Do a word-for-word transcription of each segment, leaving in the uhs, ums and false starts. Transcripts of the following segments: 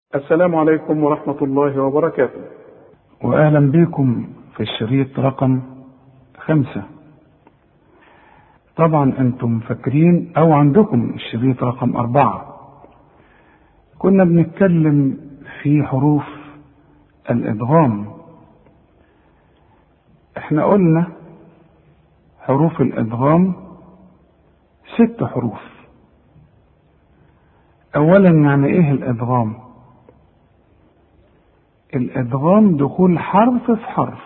السلام عليكم ورحمة الله وبركاته، وأهلا بكم في الشريط رقم خمسة. طبعا أنتم فاكرين أو عندكم الشريط رقم أربعة، كنا بنتكلم في حروف الإدغام. احنا قلنا حروف الإدغام ست حروف. أولا يعني إيه الإدغام؟ الإدغام دخول حرف في حرف،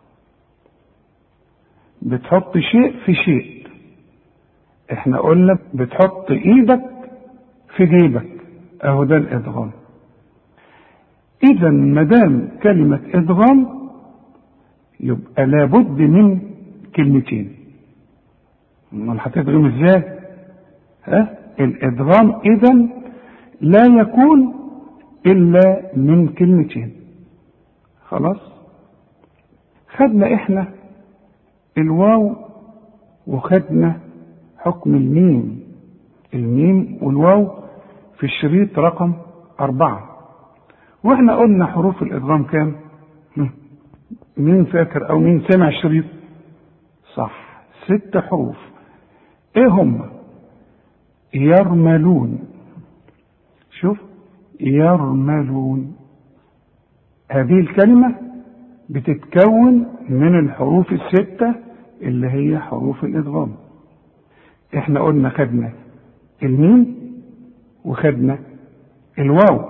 بتحط شيء في شيء. احنا قلنا بتحط ايدك في جيبك، اهو ده الإدغام. اذا مدام كلمة إدغام يبقى لابد من كلمتين. امال هتدغم ازاي؟ ها الإدغام اذا لا يكون الا من كلمتين. خلاص، خدنا احنا الواو وخدنا حكم الميم الميم والواو في الشريط رقم أربعة، واحنا قلنا حروف الإدغام كام؟ مين فاكر او مين سمع الشريط؟ صح، ست حروف. ايه هم؟ يرملون. شوف، يرملون، هذه الكلمة بتتكون من الحروف الستة اللي هي حروف الإدغام. احنا قلنا خدنا الميم وخدنا الواو،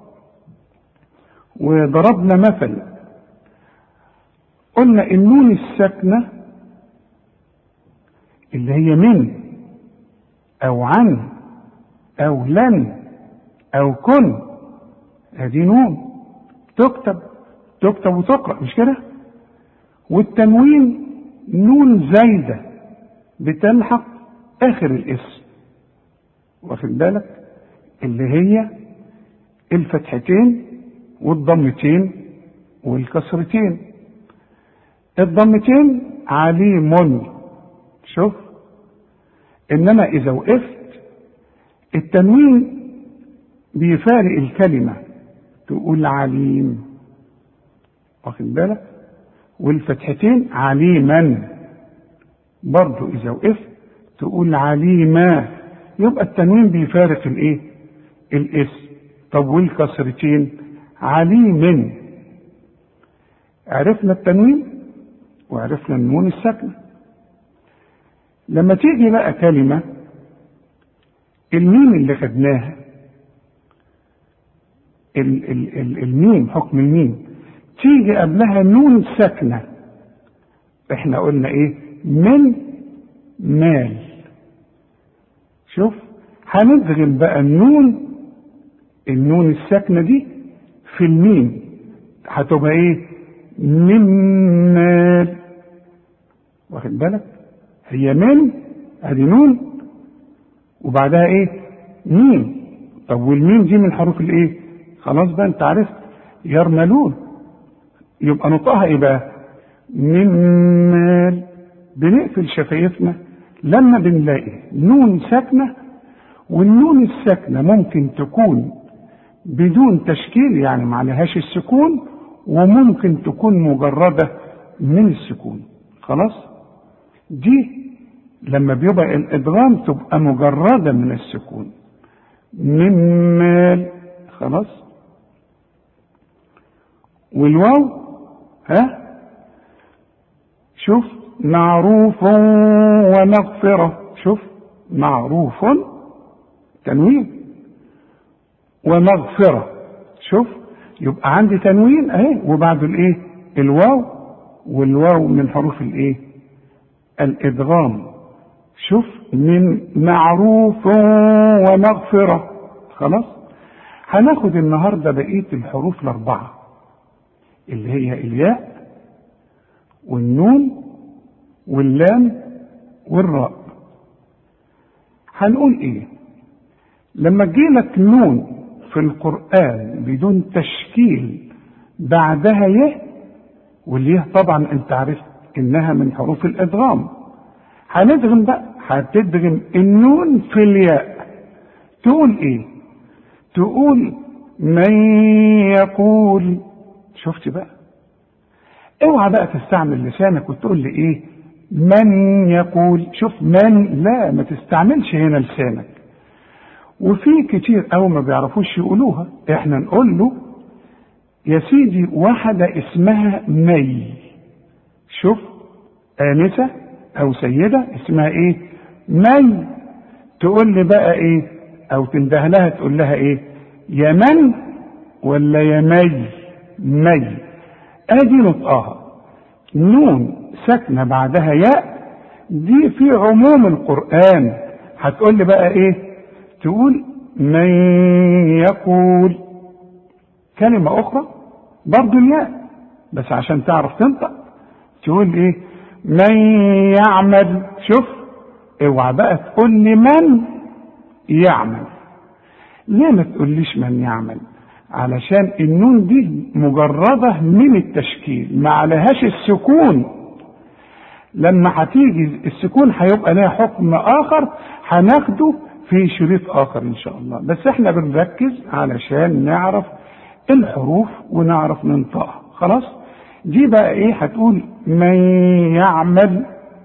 وضربنا مثل قلنا النون الساكنة اللي هي من او عن او لن او كن، هذه نون تكتب تكتب وتقرأ، مش كده؟ والتنوين نون زايدة بتلحق آخر الاسم، واخد بالك؟ اللي هي الفتحتين والضمتين والكسرتين. الضمتين عليم، شوف، إنما إذا وقفت التنوين بيفارق الكلمة، تقول عليم، واخد بالك؟ والفتحتين عليما، برضو إذا وقفت تقول عليما، يبقى التنوين بيفارق الايه؟ الاسم. طب والكسرتين عليم. عرفنا التنوين وعرفنا النون الساكنة. لما تيجي بقى كلمة الميم اللي خدناها، الميم حكم الميم تيجي قبلها نون ساكنة، احنا قلنا ايه؟ من مال. شوف، هندغم بقى النون النون الساكنة دي في الميم، هتبقى ايه؟ من مال، واخد بالك؟ هي من ادي نون وبعدها ايه؟ ميم. طب والميم دي من حروف الايه؟ خلاص بقى انت عرفت، يرملون، يبقى نطقها ايه بقى؟ من مال. بنقفل شفايفنا لما بنلاقي نون ساكنة، والنون الساكنة ممكن تكون بدون تشكيل، يعني ما عليهاش السكون، وممكن تكون مجردة من السكون. خلاص، دي لما بيبقى الإدغام تبقى مجردة من السكون، من مال. خلاص، والواو ها، شوف، معروف ومغفرة. شوف، معروف تنوين ومغفرة، شوف، يبقى عندي تنوين اهي وبعد الايه؟ الواو، والواو من حروف الايه؟ الإدغام. شوف، من معروف ومغفرة. خلاص، هناخد النهاردة بقية الحروف الأربعة اللي هي الياء والنون واللام والراء. هنقول ايه لما تجيلك نون في القرآن بدون تشكيل بعدها يه، واليه طبعا انت عرفت انها من حروف الادغام. هندغم بقى، هتدغم النون في الياء. تقول ايه؟ تقول من يقول. شفت بقى؟ اوعى بقى تستعمل لسانك وتقول لي ايه من يقول. شوف من، لا ما تستعملش هنا لسانك. وفي كتير قوي ما بيعرفوش يقولوها، احنا نقول له يا سيدي واحدة اسمها مي. شوف، آنسة او سيدة اسمها ايه؟ مي. تقول لي بقى ايه او تنده لها تقول لها ايه؟ يا من ولا يا مي؟ مي. ادي نطقها، نون ساكنة بعدها ياء، دي في عموم القرآن. هتقول لي بقى ايه؟ تقول من يقول. كلمة اخرى برضو الياء، بس عشان تعرف تنطق تقول ايه؟ من يعمل. شوف، اوعى بقى تقول لي من يعمل. ليه ما تقوليش من يعمل؟ علشان النون دي مجردة من التشكيل، ما عليهاش السكون. لما هتيجي السكون هيبقى لها حكم اخر هناخده في شريط اخر ان شاء الله، بس احنا بنركز علشان نعرف الحروف ونعرف ننطقها. خلاص؟ دي بقى ايه؟ هتقول من يعمل،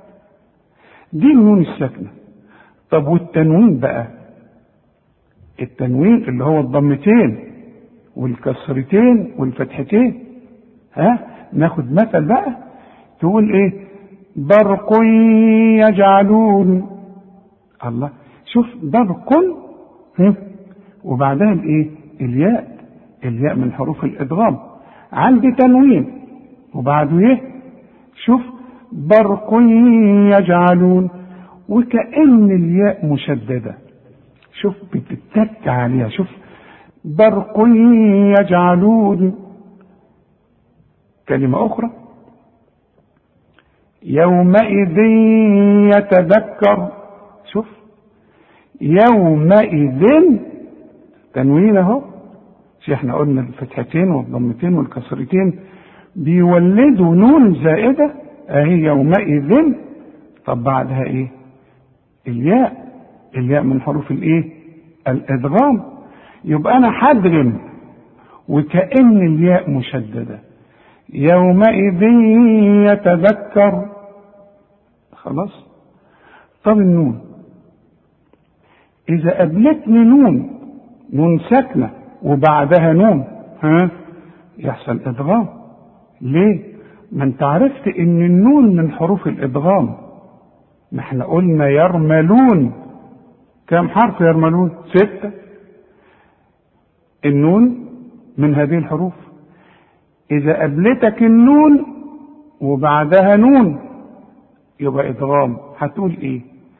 دي النون الساكنة. طب والتنوين بقى؟ التنوين اللي هو الضمتين والكسرتين والفتحتين. ها، ناخد مثل بقى. تقول ايه؟ برق يجعلون. الله، شوف برق وبعدها الايه؟ الياء. الياء من حروف الادغام. عندي تنوين وبعده ايه؟ شوف، برق يجعلون، وكأن الياء مشددة. شوف بتتك عليها. شوف، برق يجعلون. كلمة أخرى، يومئذ يتذكر. شوف، يومئذ تنوين اهو. شو احنا قلنا الفتحتين والضمتين والكسرتين بيولدوا نون زائدة اهي يومئذ. طب بعدها ايه؟ الياء. الياء من حروف الايه؟ الادغام. يبقى انا حدغم وكأن الياء مشددة. يومئذ يتذكر. خلاص؟ طب النون اذا قابلتني نون نون ساكنة وبعدها نون، ها، يحصل ادغام. ليه؟ ما انت عرفت ان النون من حروف الادغام. ما احنا قلنا يرملون. كم حرف يرملون؟ ستة. النون من هذه الحروف. اذا قابلتك النون وبعدها نون يبقى ادغام. هتقول ايه؟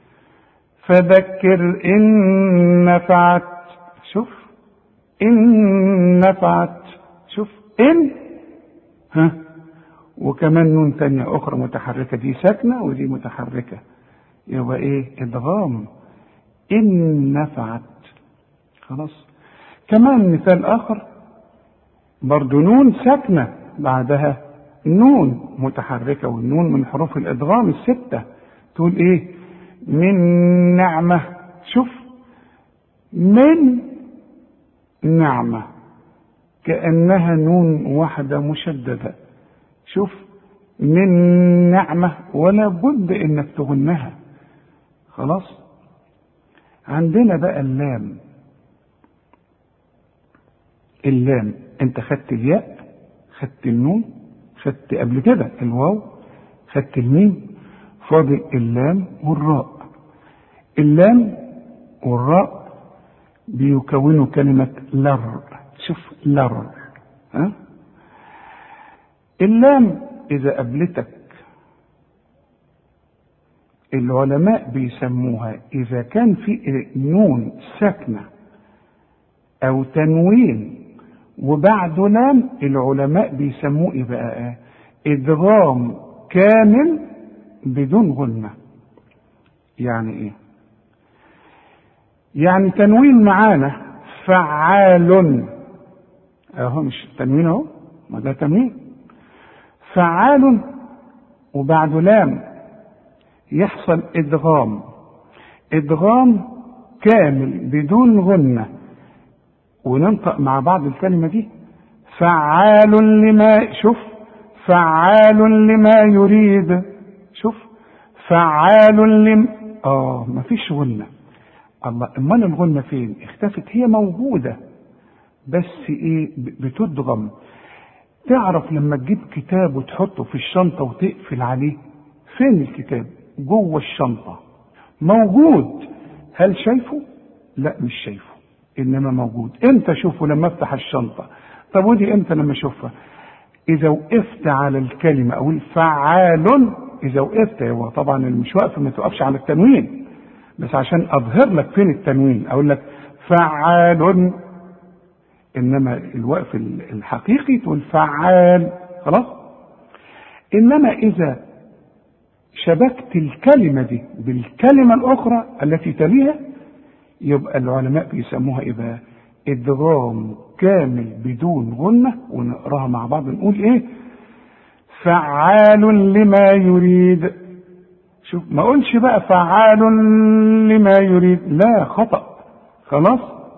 فذكر ان نفعت. شوف، ان نفعت. شوف، ان، ها، وكمان نون تانية اخرى متحركة، دي ساكنة ودي متحركة، يبقى ايه؟ ادغام. ان نفعت. خلاص؟ كمان مثال اخر برضو نون ساكنة بعدها نون متحركة، والنون من حروف الادغام الستة. تقول ايه؟ من نعمة. شوف، من نعمة كأنها نون واحدة مشددة. شوف، من نعمة، ولا بد انك تغنها. خلاص؟ عندنا بقى اللام. اللام انت خدت الياء، خدت النون، خدت قبل كده الواو، خدت الميم، فاضل اللام والراء. اللام والراء بيكونوا كلمة لر. شوف، لر. ها؟ اللام إذا قابلتك العلماء بيسموها إذا كان في نون ساكنة أو تنوين وبعده لام، العلماء بيسموه إيه بقى؟ إدغام كامل بدون غنة. يعني إيه؟ يعني تنوين معانا فعال اهو، مش تنوين اهو، ما ده تنوين. فعال وبعد لام يحصل ادغام. ادغام كامل بدون غنة. وننطق مع بعض الكلمة دي. فعال لما، شوف، فعال لما يريد، شوف، فعال لم، اه مفيش غنة. الله، امال الغنة فين؟ اختفت. هي موجودة بس ايه، بتدغم. تعرف لما تجيب كتاب وتحطه في الشنطة وتقفل عليه، فين الكتاب؟ جوه الشنطة موجود. هل شايفه؟ لا مش شايفه، انما موجود. امتى اشوفه؟ لما افتح الشنطة. طب ودي امتى لما اشوفها؟ اذا وقفت على الكلمة او الفعال. اذا وقفت، هو طبعا مش واقف، ما توقفش على التنوين، بس عشان اظهر لك فين التنوين اقول لك فعال، انما الوقف الحقيقي تقول فعال، خلاص. انما اذا شبكت الكلمة دي بالكلمة الاخرى التي تليها، يبقى العلماء بيسموها ايه بقى؟ ادغام كامل بدون غنة. ونقراها مع بعض نقول ايه؟ فعال لما يريد. شوف، ما اقولش بقى فعال لما يريد، لا، خطأ، خلاص.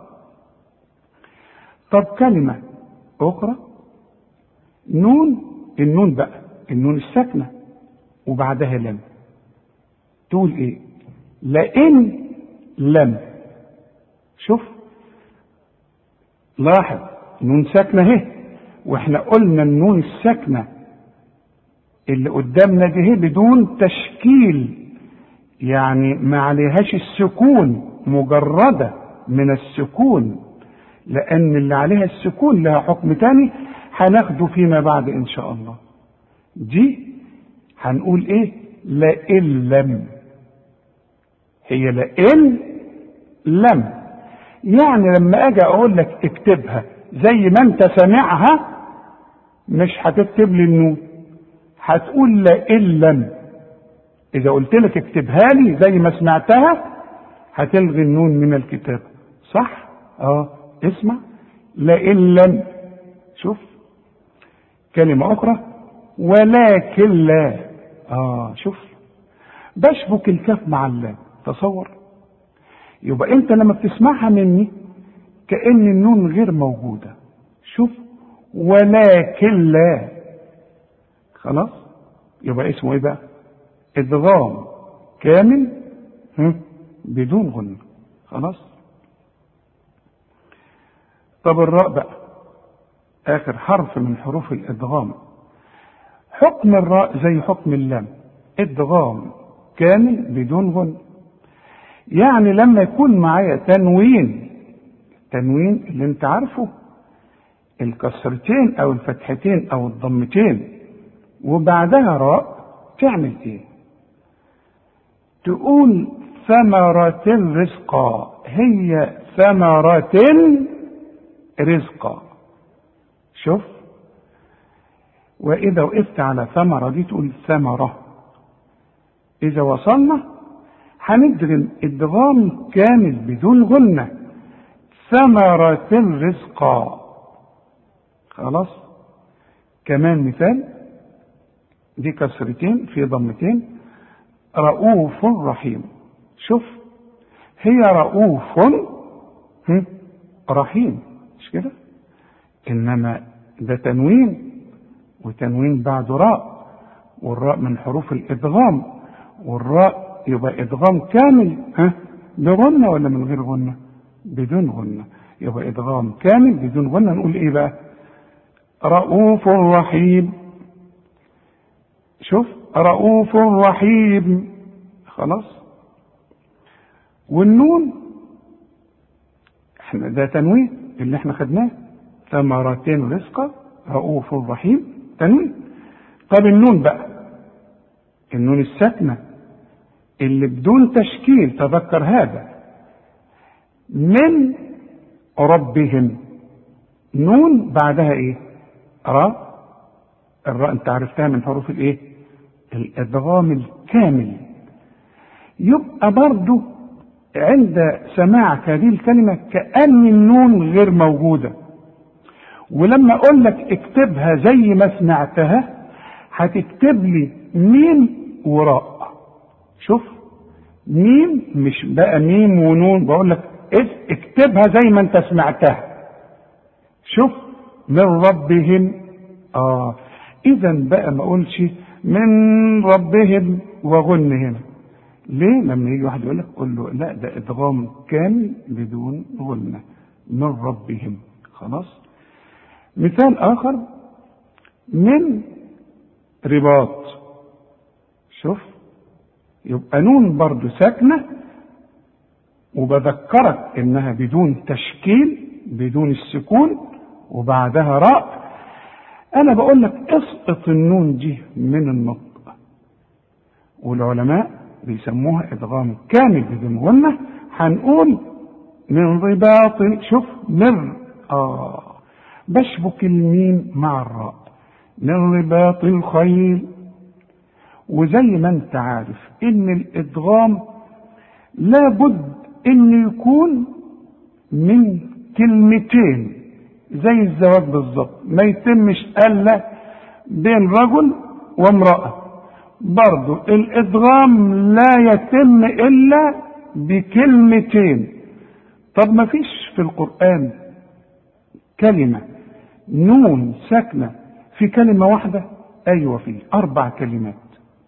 طب كلمة اخرى، نون، النون بقى النون الساكنة وبعدها لم، تقول ايه؟ لئن لم. شوف، لاحظ، نون ساكنة اهي، واحنا قلنا النون الساكنة اللي قدامنا دي اهي بدون تشكيل، يعني ما عليهاش السكون، مجردة من السكون، لان اللي عليها السكون لها حكم تاني هناخده فيما بعد ان شاء الله. دي هنقول ايه؟ لئن لم. هي لئن لم، يعني لما اجي اقول لك اكتبها زي ما انت سامعها، مش هتكتب لي النون، هتقول لئن لم. اذا قلت لك اكتبها لي زي ما سمعتها، هتلغي النون من الكتاب، صح؟ اه، اسمع، لئن لم. شوف، كلمة اخرى، ولكن لا. اه، شوف، بشبك الكاف مع اللام، تصور. يبقى انت لما بتسمعها مني كأن النون غير موجودة. شوف، ولكن لا، خلاص. يبقى اسمه ايه بقى؟ ادغام كامل بدون غنة، خلاص. طب الراء بقى اخر حرف من حروف الادغام. حكم الراء زي حكم اللام، ادغام كامل بدون غنة. يعني لما يكون معايا تنوين، تنوين اللي انت عارفه، الكسرتين او الفتحتين او الضمتين، وبعدها راء، تعمل ايه؟ تقول ثمرة رزقا. هي ثمرة رزقا. شوف، واذا وقفت على ثمرة دي تقول ثمرة. اذا وصلنا هندغم ادغام كامل بدون غنة، ثمرة رزقا، خلاص. كمان مثال، دي كسرتين في ضمتين، رؤوف رحيم. شوف، هي رؤوف رحيم، مش كده؟ انما ده تنوين، وتنوين بعده راء، والراء من حروف الادغام، والراء يبقى ادغام كامل، ها، بغنة ولا من غير غنة؟ بدون غنة. يبقى ادغام كامل بدون غنة. نقول ايه بقى؟ رؤوف رحيم. شوف، رؤوف رحيم، خلاص. والنون احنا ده تنوين اللي احنا خدناه، ثمرتين رزقا، رؤوف رحيم، تنوين. طب النون بقى، النون الساكنة اللي بدون تشكيل، تذكر هذا، من ربهم، نون بعدها ايه؟ راء. الراء انت عرفتها من حروف الايه؟ الادغام الكامل. يبقى برضو عند سماعك هذه الكلمة كأن النون غير موجودة، ولما اقول لك اكتبها زي ما سمعتها هتكتب لي ميم وراء. شوف، ميم، مش بقى ميم ونون، بقول لك اكتبها زي ما انت سمعتها، شوف من ربهم. اه اذا بقى ما اقولش من ربهم وغن هنا. ليه؟ لما يجي واحد يقول لك قول له لا ده ادغام كامل بدون غنة، من ربهم. خلاص. مثال اخر من رباط. شوف يبقى نون برضو ساكنة، وبذكرك انها بدون تشكيل، بدون السكون، وبعدها راء. انا بقول لك اسقط النون دي من النطق، والعلماء بيسموها ادغام كامل بدون غنة. هنقول من رباط. شوف من اه بشبك الميم مع الراء، من رباط الخيل. وزي ما انت عارف ان الادغام لابد ان يكون من كلمتين، زي الزواج بالظبط، ما يتمش الا بين رجل وامرأة. برضو الادغام لا يتم الا بكلمتين. طب ما فيش في القرآن كلمة نون ساكنة في كلمة واحدة؟ ايوه فيه اربع كلمات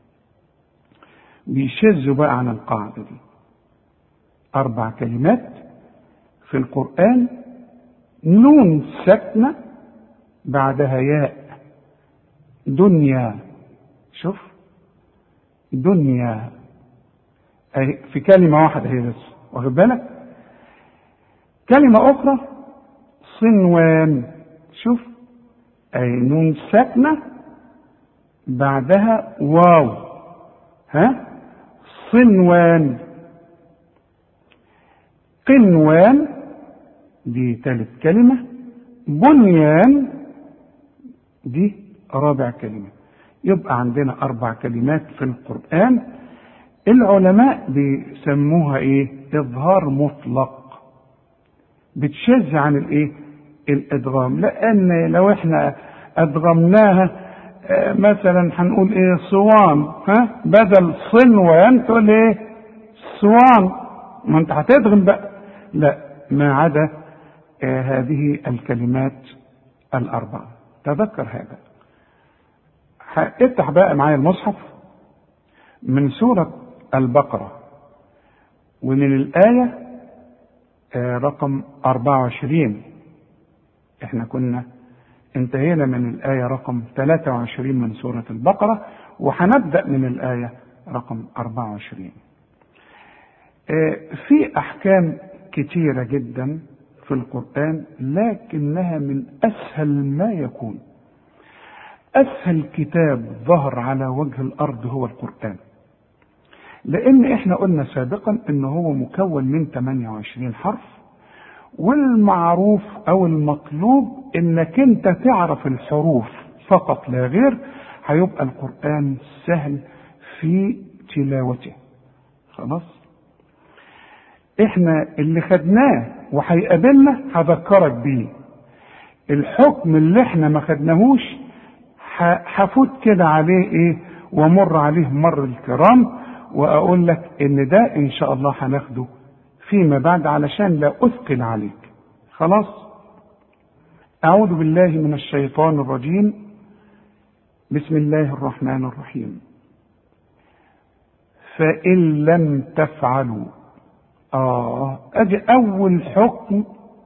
بيشذوا بقى عن القاعدة دي. اربع كلمات في القرآن نون ساكنة بعدها ياء. دنيا. شوف دنيا أي في كلمة واحدة هي بس، واخد بالك؟ كلمة أخرى صنوان. شوف أي نون ساكنة بعدها واو. ها صنوان. قنوان دي ثالث كلمة. بنيان دي رابع كلمة. يبقى عندنا أربع كلمات في القرآن العلماء بيسموها إيه؟ إظهار مطلق، بتشذ عن الإيه؟ الإدغام. لأن لو إحنا أدغمناها مثلا هنقول إيه؟ صوان. ها بدل صنوان تقول إيه؟ صوان. ما أنت هتدغم بقى. لا، ما عدا آه هذه الكلمات الأربعة. تذكر هذا. افتح بقى معايا المصحف من سورة البقرة، ومن الآية آه رقم أربعة وعشرين. احنا كنا انتهينا من الآية رقم ثلاثة وعشرين من سورة البقرة، وهنبدأ من الآية رقم أربعة وعشرين. آه في أحكام كتيرة جدا في القرآن، لكنها من أسهل ما يكون. أسهل كتاب ظهر على وجه الأرض هو القرآن، لأن إحنا قلنا سابقا إنه هو مكون من ثمانية وعشرين حرف، والمعروف أو المطلوب إنك أنت تعرف الحروف فقط لا غير. هيبقى القرآن سهل في تلاوته. خلاص. إحنا اللي خدناه وهيقابلنا هذكرك بيه. الحكم اللي إحنا ما خدناهوش هفوت كده عليه ايه ومر عليه مر الكرام، واقول لك ان ده ان شاء الله هناخده فيما بعد علشان لا اثقل عليك. خلاص. اعوذ بالله من الشيطان الرجيم. بسم الله الرحمن الرحيم. فإن لم تفعلوا. اه ادي اول حكم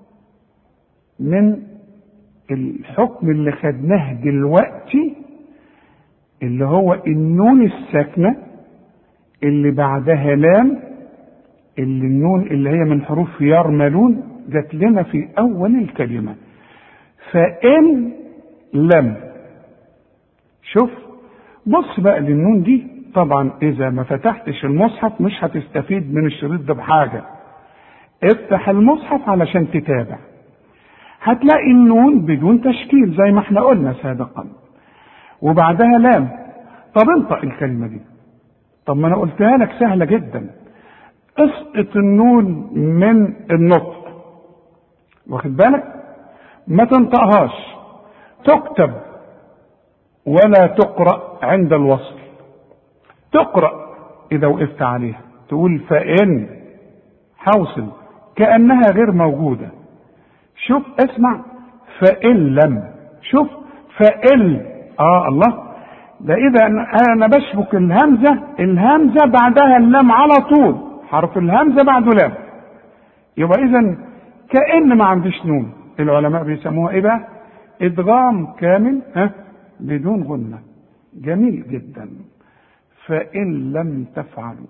من الحكم اللي خدناه دلوقتي، اللي هو النون الساكنة اللي بعدها لام، اللي النون اللي هي من حروف يرملون جات لنا في أول الكلمة. فإن لم. شوف بص بقى للنون دي. طبعا إذا ما فتحتش المصحف مش هتستفيد من الشريط ده بحاجة. افتح المصحف علشان تتابع. هتلاقي النون بدون تشكيل زي ما احنا قلنا سابقا، وبعدها لام. طب انطق الكلمة دي. طب ما انا قلتها لك سهلة جدا. اسقط النون من النطق، واخد بالك؟ ما تنطقهاش. تكتب ولا تقرأ عند الوصل. تقرأ اذا وقفت عليها تقول فإن، حوصل كأنها غير موجودة. شوف اسمع. فإن لم، شوف فإن، اه الله، ده اذا انا بشبك الهمزة، الهمزة بعدها اللام على طول، حرف الهمزة بعده لام، يبقى اذا كأن ما عنديش نون. العلماء بيسموها ايه بقى؟ ادغام كامل ها بدون غنة. جميل جدا. فإن لم تفعلوا،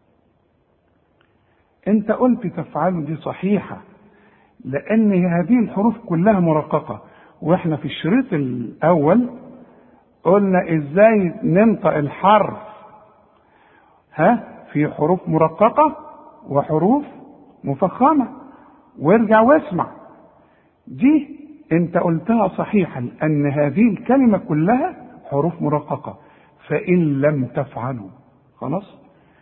انت قلت تفعلوا دي صحيحة، لان هذه الحروف كلها مرققة، واحنا في الشريط الاول قلنا ازاي ننطق الحرف ها في حروف مرققة وحروف مفخمة، وارجع واسمع. دي انت قلتها صحيحة، لان هذه الكلمة كلها حروف مرققة. فإن لم تفعلوا، خلاص.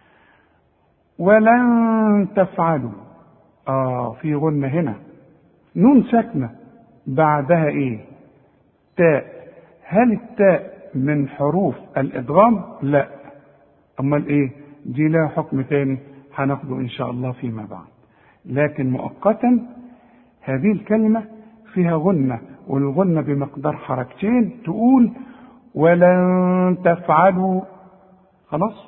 ولن تفعلوا، اه في غنة هنا، نون ساكنة بعدها ايه؟ تاء. هل التاء من حروف الادغام؟ لا. امال ايه؟ دي لها حكم تاني هناخده ان شاء الله فيما بعد. لكن مؤقتا هذه الكلمة فيها غنة، والغنة بمقدار حركتين، تقول ولن تفعلوا، خلاص.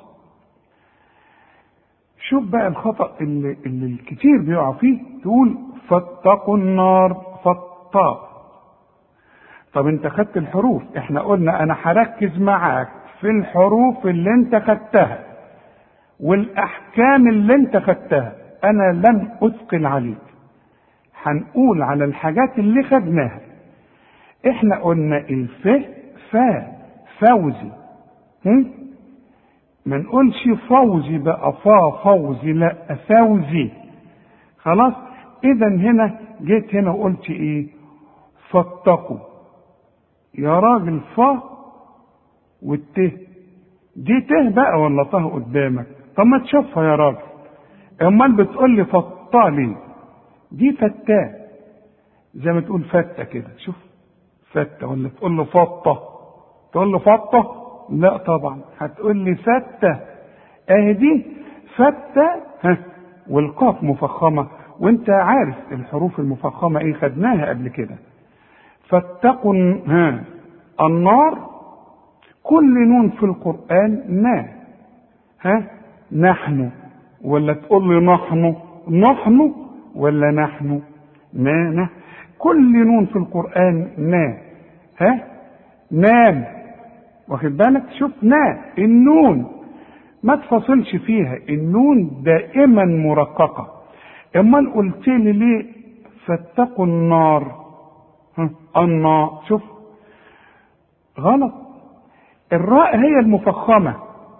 شوف بقى الخطأ اللي, اللي الكتير بيقع فيه، تقول فاتقوا النار، فاتقوا. طب انت خدت الحروف، احنا قلنا انا هركز معاك في الحروف اللي انت خدتها والاحكام اللي انت خدتها، انا لن اثقل عليك، هنقول على الحاجات اللي خدناها. احنا قلنا الف فا فوزي، هم؟ ما نقولش فوزي بقى فا فوزي، لا فوزي، خلاص. اذا هنا جيت هنا وقلت ايه؟ فاتقوا. يا راجل فا والته دي ته بقى ولا طه قدامك؟ طب ما تشوفها يا راجل، امال بتقول لي فطا ليه؟ دي فتاه، زي ما تقول فتة كده، شوف فتة، ولا تقول له فطة؟ تقول له فطة؟ لا طبعا، هتقول لي فتة. اهي دي فتة ها، والقاف مفخمة، وانت عارف الحروف المفخمة ايه، خدناها قبل كده. فاتقوا ها النار، كل نون في القرآن نا، ها نحن، ولا تقول لي نحن نحن ولا نحن نا نا، كل نون في القرآن نا، ها نام، واخد بالك؟ شوف نا النون ما تفصلش فيها، النون دائما مرققة. امال قلت لي ليه فاتقوا النار؟ ها النار، شوف غلط، الراء هي المفخمة،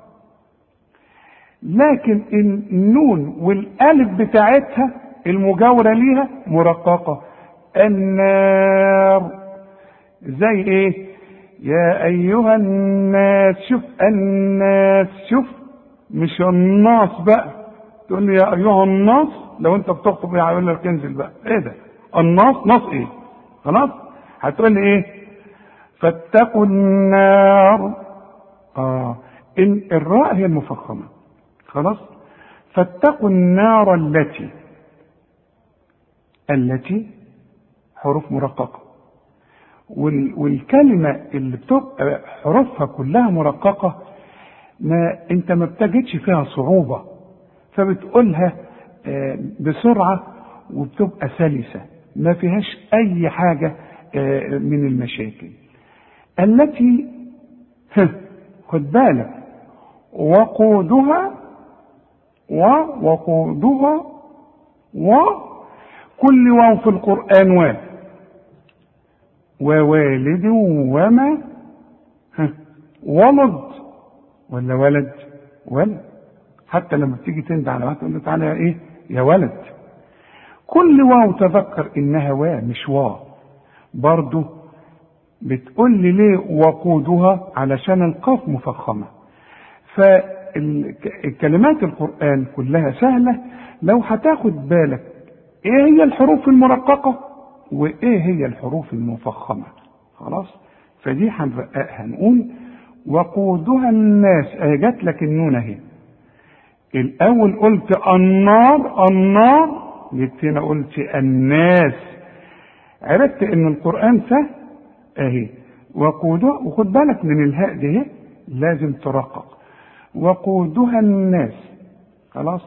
لكن النون والالف بتاعتها المجاورة ليها مرققة. النار زي ايه؟ يا ايها الناس، شوف الناس، شوف مش الناس بقى، تقول لي يا ايها الناس، لو انت بتخطب ايه هيقول لك انزل بقى، ايه ده الناس؟ ناس ايه؟ خلاص هتقول لي ايه؟ فاتقوا النار، اه إن الراء هي المفخمة، خلاص. فاتقوا النار التي، التي حروف مرققة، والكلمة اللي بتبقى حروفها كلها مرققة ما انت ما بتجدش فيها صعوبة، فبتقولها بسرعة وبتبقى سلسة، ما فيهاش اي حاجة من المشاكل. التي خد بالك، وقودها ووقودها، وكل واو في القرآن واو، ووالد وما ولد، ولا ولد ولد، حتى لما بتيجي تندى على واحد تقول له تعالى يا ايه يا ولد. كل واو تذكر انها واو مش واو. برضو بتقول لي ليه وقودها؟ علشان القاف مفخمة. فالكلمات القرآن كلها سهلة لو هتاخد بالك ايه هي الحروف المرققة وايه هي الحروف المفخمة، خلاص. فدي هنرققها، نقول وقودها الناس، اهي جات لك النون اهي. الاول قلت النار النار، جيت هنا قلت الناس، عرفت ان القرآن سهل اهي. وقودها، وخد بالك من الهاء دي لازم ترقق، وقودها الناس. خلاص.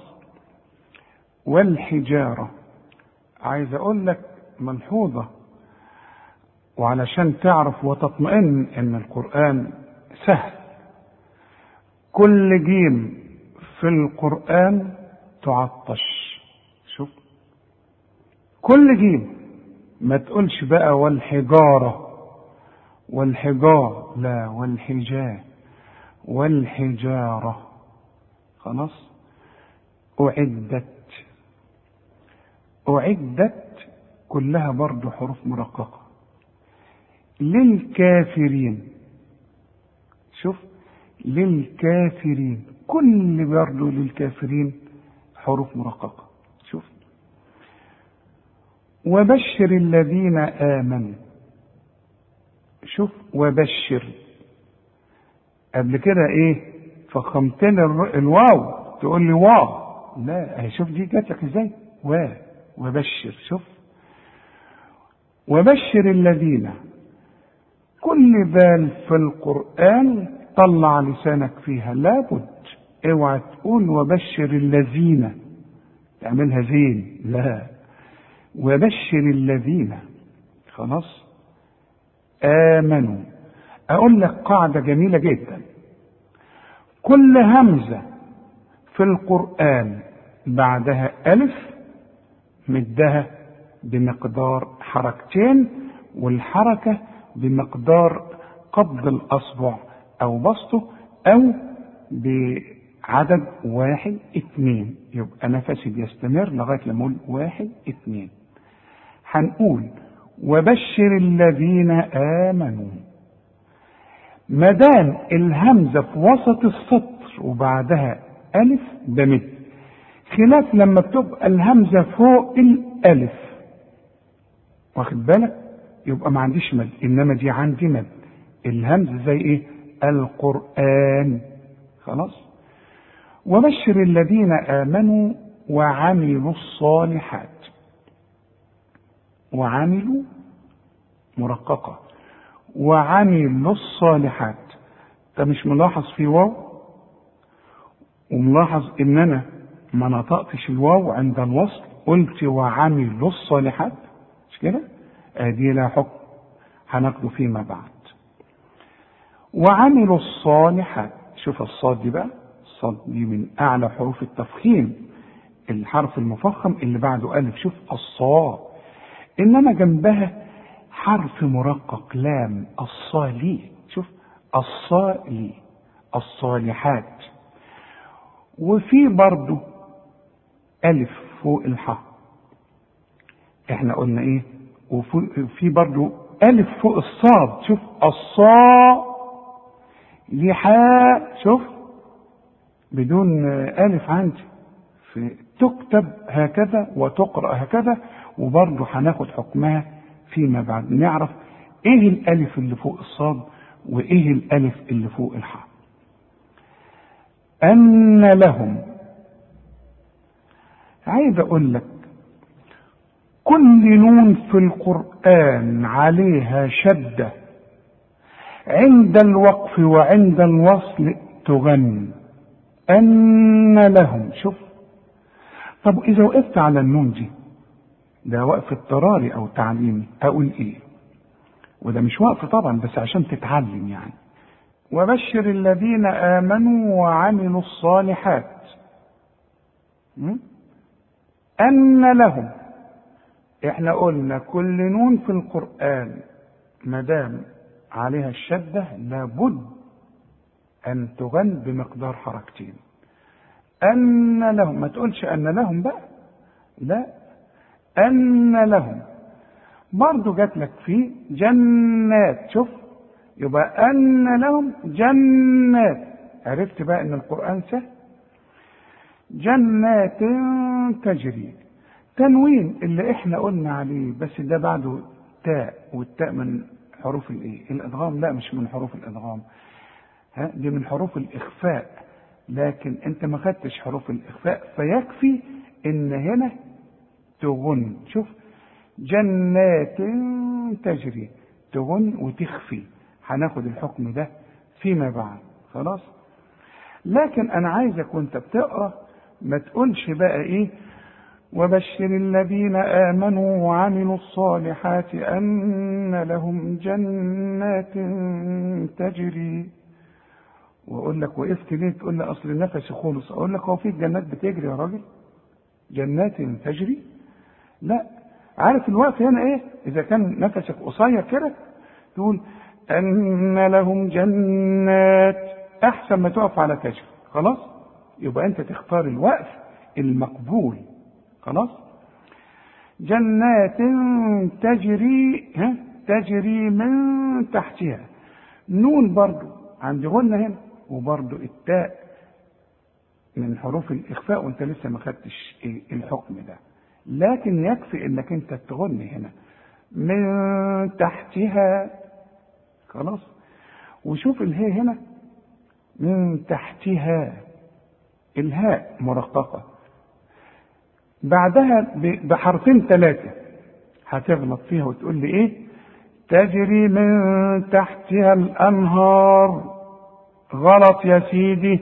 والحجارة، عايز اقول لك ملحوظة وعلشان تعرف وتطمئن ان القرآن سهل. كل جيم في القرآن تعطش. شوف، كل جيم، ما تقولش بقى والحجارة والحجار، لا، والحجاه والحجارة. خلاص. أعدت، أعدت كلها برضو حروف مرققة. للكافرين، شوف، للكافرين، كل برضو للكافرين حروف مرققة. شوف. وبشر الذين آمنوا. شوف، وبشر قبل كده ايه؟ فخمتين الواو، تقول لي واو، لا، شوف دي جات لك ازاي؟ و وبشر. شوف، وبشر الذين، كل بال في القرآن طلع لسانك فيها، لابد اوعى تقول وبشر الذين تعملها زين، لا، وبشر الذين. خلاص. آمنوا. أقول لك قاعدة جميلة جدا، كل همزة في القرآن بعدها ألف مدها بمقدار حركتين، والحركة بمقدار قبض الأصبع أو بسطه، أو بعدد واحد اتنين، يبقى نفسي بيستمر لغاية لما أقول واحد اتنين. هنقول وبشر الذين آمنوا. مدام الهمزة في وسط السطر وبعدها ألف بمد، خلاف لما بتبقى الهمزة فوق الألف، واخد بالك؟ يبقى ما عنديش مد، إنما دي عندي مد. الهمزة زي إيه؟ القرآن. خلاص. وبشر الذين آمنوا وعملوا الصالحات. وعملوا مرققة، وعملوا الصالحات. انت مش ملاحظ في واو؟ وملاحظ ان انا ما نطقتش الواو عند الوصل، قلت وعملوا الصالحات، مش كده؟ ادي لها حكم هناخده فيما بعد. وعملوا الصالحات. شوف الصاد دي بقى، الصاد دي من اعلى حروف التفخيم، الحرف المفخم اللي بعده الف. شوف الصاد، انما جنبها حرف مرقق لام، الصالي. شوف الصالي، الصالحات. وفي برضو ألف فوق الحاء، احنا قلنا ايه؟ وفي برضو ألف فوق الصاد. شوف الصا لحاء، شوف بدون ألف عندي، في تكتب هكذا وتقرأ هكذا، وبرضو هناخد حكمها فيما بعد. نعرف ايه الألف اللي فوق الصاد وايه الألف اللي فوق الحاء. أن لهم، عايز اقول لك كل نون في القرآن عليها شدة عند الوقف وعند الوصل تغن. أن لهم. شوف، طب إذا وقفت على النون دي، ده وقف اضطراري أو تعليمي، أقول إيه؟ وده مش وقف طبعا، بس عشان تتعلم يعني. وبشر الذين آمنوا وعملوا الصالحات. أن لهم، احنا قلنا كل نون في القرآن مدام عليها الشدة لابد أن تغن بمقدار حركتين. أن لهم، ما تقولش أن لهم بقى، لا، أن لهم. برضو جات لك في جنات. شوف، يبقى أن لهم جنات. عرفت بقى أن القرآن سهل. جنات تجري، تنوين اللي احنا قلنا عليه، بس ده بعده تاء، والتاء من حروف الايه؟ الادغام. لا، مش من حروف الادغام، ها، دي من حروف الاخفاء، لكن انت ما خدتش حروف الاخفاء، فيكفي ان هنا تغن. شوف، جنات تجري، تغن وتخفي، هناخد الحكم ده فيما بعد. خلاص. لكن انا عايزك وانت بتقرا ما تقولش بقى ايه وبشر الذين آمنوا وعملوا الصالحات أن لهم جنات تجري، وأقول لك وقفت ليه؟ تقول لي أصل نفسي خلص. أقول لك هو في جنات بتجري يا راجل؟ جنات تجري؟ لا. عارف الوقت هنا إيه؟ إذا كان نفسك قصير كده تقول أن لهم جنات، أحسن ما تقف على تجري. خلاص؟ يبقى أنت تختار الوقف المقبول. خلاص. جنات تجري، ها تجري من تحتها. نون برضو عندي غنة هنا، وبرضو التاء من حروف الإخفاء وانت لسه ما خدتش الحكم ده، لكن يكفي انك انت تغني هنا من تحتها. خلاص. وشوف الهاء هنا من تحتها، الهاء مرققة بعدها بحرفين ثلاثة، هتغلط فيها وتقول لي ايه؟ تجري من تحتها الانهار. غلط يا سيدي.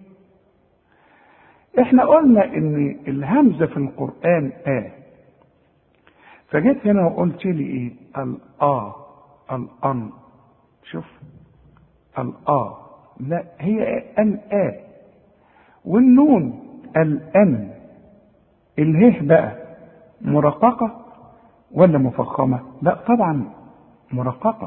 احنا قلنا ان الهمزة في القرآن آ، فجيت هنا وقلت لي ايه؟ الآ الأن. شوف الآ، لا هي أن آ، والنون الأن. اله بقى مرققة ولا مفخمة؟ لا طبعا مرققة،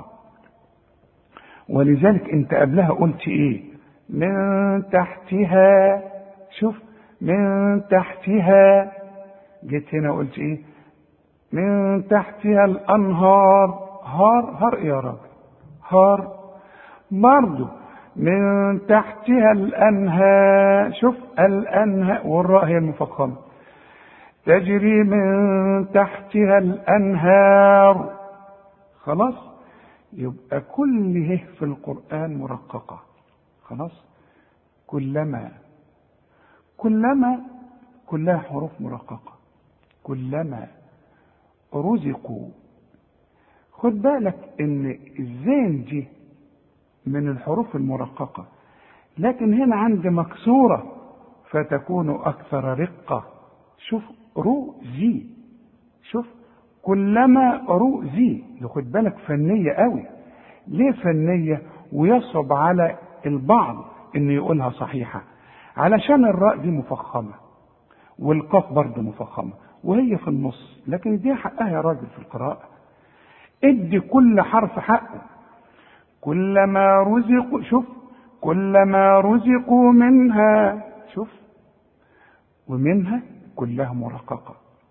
ولذلك انت قبلها قلت ايه؟ من تحتها. شوف من تحتها. جيت هنا قلت ايه؟ من تحتها الانهار. هار هار يا راجل، هار. برضو من تحتها الانهار. شوف الانهار، والراء هي المفخمة. تجري من تحتها الأنهار. خلاص. يبقى كل ه في القرآن مرققة. خلاص. كلما، كلما كلها حروف مرققة. كلما رزقوا. خد بالك ان الزين دي من الحروف المرققة، لكن هنا عند مكسورة فتكون أكثر رقة. شوف رؤزي. شوف كلما رؤزي. خد بالك فنية قوي. ليه فنية ويصعب على البعض انه يقولها صحيحة؟ علشان الراء دي مفخمة والقاف برضه مفخمة وهي في النص، لكن دي حقها يا راجل في القراءة. ادي كل حرف حقه. كلما رزقوا. شوف كلما رزقوا منها. شوف ومنها كلها مرققة.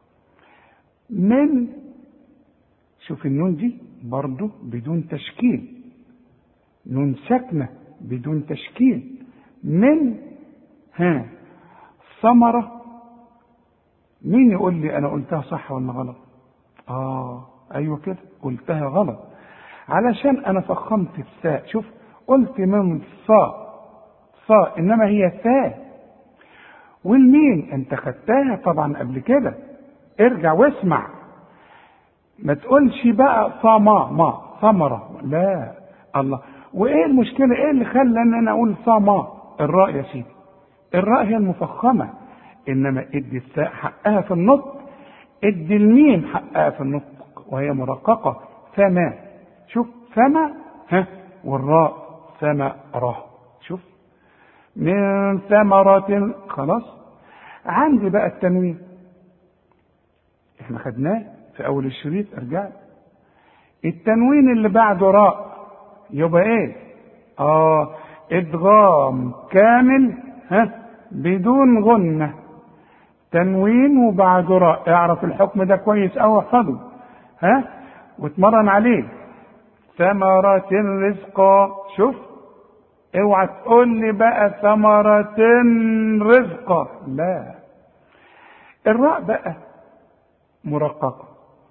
من، شوف النون دي برضو بدون تشكيل، نون ساكنة بدون تشكيل. من، ها ثمرة. مين يقول لي انا قلتها صح ولا غلط؟ اه ايوه كده قلتها غلط، علشان انا فخمت الثاء. شوف قلت من صا صا، انما هي ثاء. والمين انت خدتها طبعا قبل كده، ارجع واسمع. ما تقولش بقى صما ما ثمرة، لا. الله، وايه المشكلة؟ ايه اللي خلى ان انا اقول صما؟ الراء يا سيدي، الراء هي المفخمة، انما ادي الثاء حقها في النطق، ادي الميم حقها في النطق وهي مرققة. فما. شوف فما، ها والراء ثمرة. شوف من ثمرة. خلاص. عندي بقى التنوين، احنا خدناه في اول الشريط. ارجع التنوين اللي بعده راء يبقى ايه؟ اه ادغام كامل، ها بدون غنة. تنوين وبعده راء. اعرف الحكم ده كويس اوي، احفظه ها واتمرن عليه. ثمرة رزقا. شوف اوعى تقول لي بقى ثمرة رزقا، لا. الراء بقى مرققة.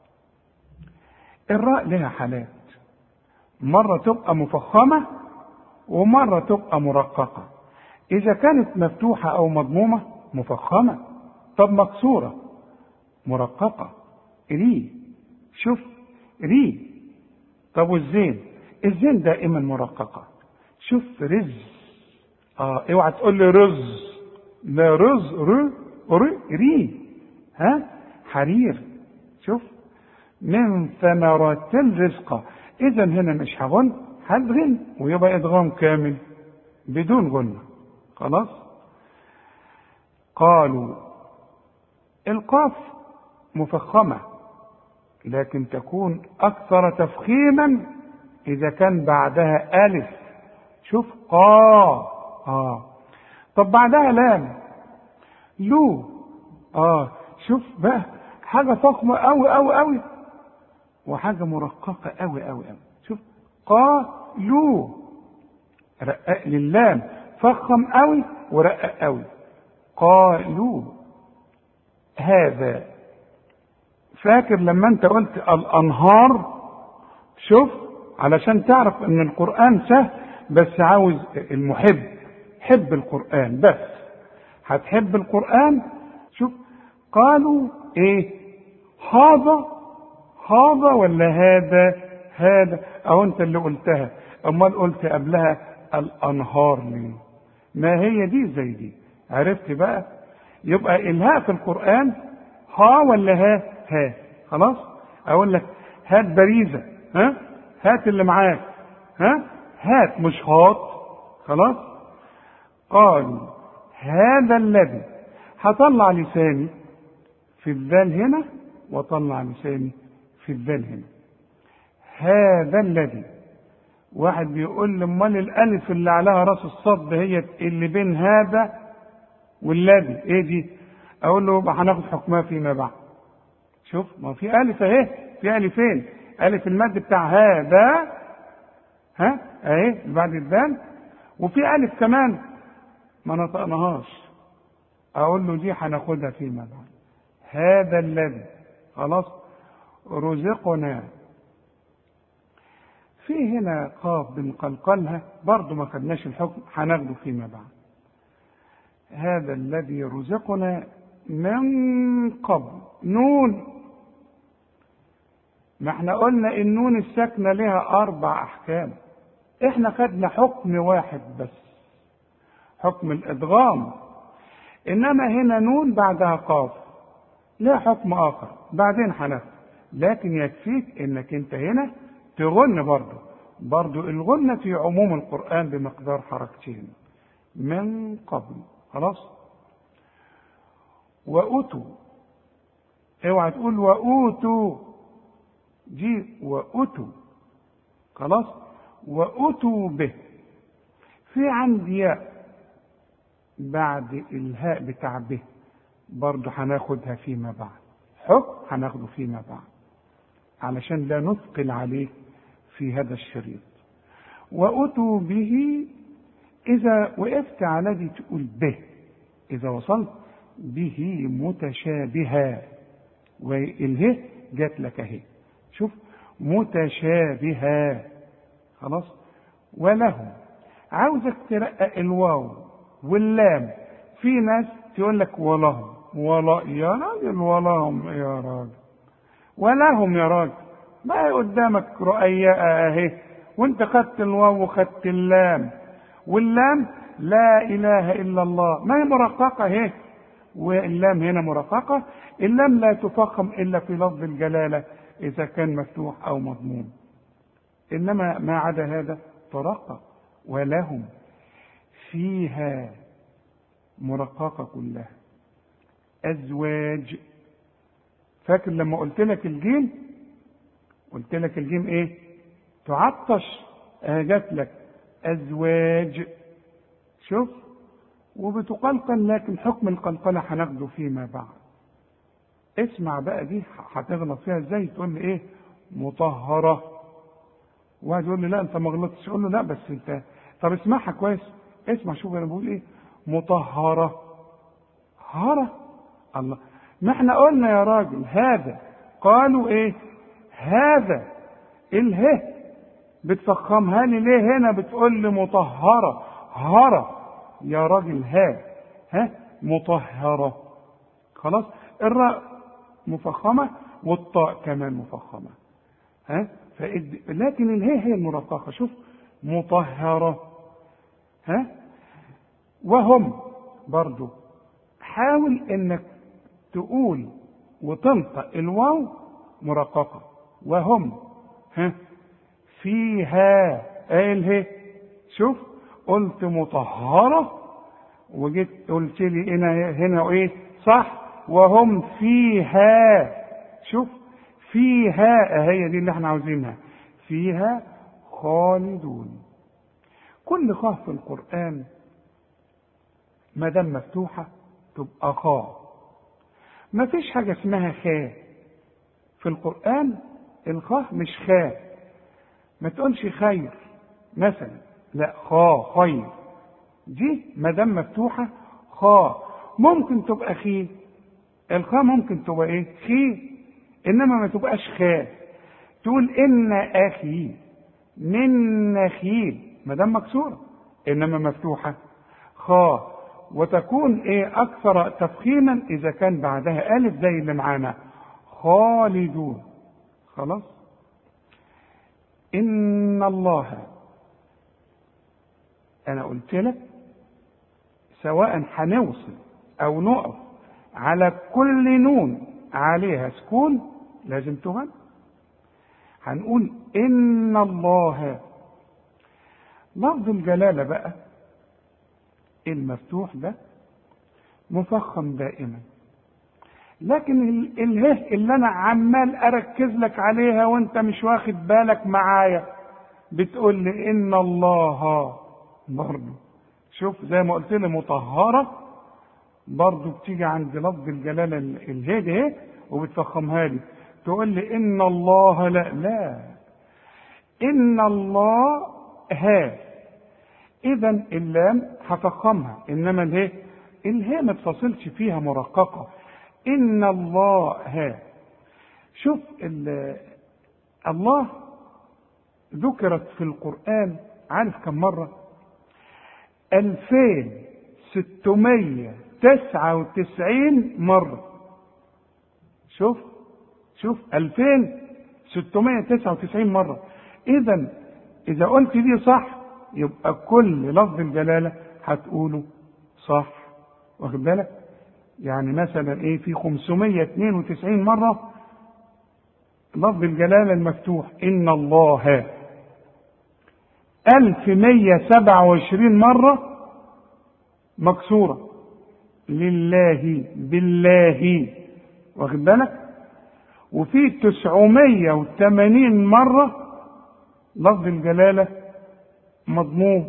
الراء لها حالات، مرة تبقى مفخمة ومرة تبقى مرققة. إذا كانت مفتوحة أو مضمومة مفخمة، طب مكسورة مرققة. ري. شوف ري. طب والزين؟ الزين دائما مرققة. شوف رز. اه اوعى تقول لي رز، لا رز ر ر ري. ها حرير. شوف من ثمرات الرزق. اذا هنا مش هغن، هتغن ويبقى ادغام كامل بدون غنة. خلاص. قالوا القاف مفخمة، لكن تكون اكثر تفخيما اذا كان بعدها الف. شوف قا اه طب بعدها لام لو. اه شوف بقى حاجة فخمة قوي قوي قوي وحاجة مرققة قوي قوي قوي. شوف قالوا رقق للام، فخم قوي ورقق قوي. قالوا هذا. فاكر لما انت قلت الانهار؟ شوف علشان تعرف ان القرآن سهل، بس عاوز المحب حب القرآن. بس هتحب القرآن. شوف قالوا ايه؟ هذا هذا ولا هذا؟ هذا او انت اللي قلتها. امال قلت قبلها الانهار ليه؟ ما هي دي زي دي. عرفت بقى؟ يبقى الهاء في القرآن ها ولا ها؟ ها. خلاص. اقول لك هات باريزة، ها هات اللي معاك، ها هات مش هات. خلاص. قالوا هذا الذي. هطلع لساني في الذال هنا واطلع لساني في الذال هنا. هذا الذي. واحد بيقول لي امال الالف اللي عليها راس الصد هي اللي بين هذا والذي ايه دي؟ اقول له يبقى هناخد حكمها فيما بعد. شوف ما في الف اهي، في الفين، الف المد بتاع هذا ها اهي بعد الذال، وفي الف كمان ما نطقناهاش. اقول له دي هناخدها فيما بعد. هذا الذي. خلاص. رزقنا. في هنا قاف بنقلقلها برضو ما خدناش الحكم، هناخده فيما بعد. هذا الذي رزقنا من قبل. نون. ما احنا قلنا النون الساكنة لها اربع احكام، احنا خدنا حكم واحد بس، حكم الادغام. انما هنا نون بعدها قاف لا حكم اخر، بعدين هناخد. لكن يكفيك انك انت هنا تغن برضه. برضه الغنة في عموم القرآن بمقدار حركتين. من قبل. خلاص. وأوتوا. اوعى تقول وأوتوا، دي وأوتوا. خلاص. وأوتوا به. في عندي ياء بعد الهاء بتاع به برضه هناخدها فيما بعد. حكم هناخده فيما بعد علشان لا نثقل عليه في هذا الشريط. وأتوا به. إذا وقفت على دي تقول به. إذا وصلت به متشابها، والهه جات لك اهي. شوف متشابها. خلاص. ولهم. عاوزك ترقق الواو واللام. في ناس تقول لك ولهم، ولا يا راجل ولهم يا راجل، ولهم يا راجل. ما قدامك رؤياء اهي، وانت خدت الواو وخدت اللام، واللام لا اله الا الله ما هي مرققه اهي، واللام هنا مرققه. اللام لا تفخم الا في لفظ الجلاله اذا كان مفتوح او مضموم، انما ما عدا هذا ترقق. ولهم فيها مرققه كلها. ازواج. فاكر لما قلت لك الجيم؟ قلت لك الجيم ايه؟ تعطش. جات لك ازواج. شوف. وبتقلقل، لكن حكم القلقله هناخده فيما بعد. اسمع بقى دي هتغلط فيها ازاي. تقول لي ايه؟ مطهره. واحد يقول لي لا انت ما غلطتش. اقول له لا بس انت، طب اسمعها كويس. اسمع شوف انا بقول ايه. مطهره. هره. الله. ما احنا قلنا يا راجل هذا. قالوا ايه؟ هذا. اله بتفخمها لي ليه هنا؟ بتقول لي مطهره. هره يا راجل. ها ها مطهره. خلاص. الراء مفخمه والطاء كمان مفخمة. ها فإد... لكن الهاء هي المرققة. شوف مطهرة. ها وهم برضو حاول انك تقول وتنطق الواو مرققة. وهم ها فيها قال هي. شوف قلت مطهرة وجيت قلت لي هنا هنا ايه صح. وهم فيها. شوف فيها هي دي اللي احنا عاوزينها. فيها خالدون. كل خاء في القرآن ما دام مفتوحة تبقى خاء. ما فيش حاجة اسمها خاء في القرآن. الخاء مش خاء. ما تقولش خير مثلا، لا خاء خير دي ما دام مفتوحة خاء. ممكن تبقى خي. الخاء ممكن تبقى ايه خي، انما ما تبقاش خاء. تقول ان اخي من نخيل ما دام مكسورة، انما مفتوحة خاء. وتكون ايه اكثر تفخيما اذا كان بعدها الف زي اللي معانا خالدون. خلاص. ان الله انا قلت لك سواء هنوصل او نقف على كل نون عليها سكون لازم تغن. هنقول ان الله. لفظ الجلالة بقى المفتوح ده مفخم دائما، لكن اله اللي انا عمال اركز لك عليها وانت مش واخد بالك معايا بتقول لي ان الله برضه. شوف زي ما قلت لي مطهرة برضه بتيجي عند لفظ الجلالة اله ده وبتفخمها لي تقول لي ان الله. لا لا ان الله ها. اذا اللام هفخمها، انما اله الها ما تفصلش فيها مرققة. ان الله ها. شوف الله ذكرت في القرآن عارف كم مرة؟ ألفين ستمية تسعة وتسعين مرة. شوف شوف ألفين ستمية تسعة وتسعين مرة. اذا اذا قلت دي صح يبقى كل لفظ الجلالة هتقوله صح. واخد بالك؟ يعني مثلا ايه في خمسمية اتنين وتسعين مرة لفظ الجلالة المفتوح ان الله. ألف مية سبعة وعشرين مرة مكسورة لله بالله. واخد بالك؟ وفي تسعمية وثمانين مرة لفظ الجلالة مضموم.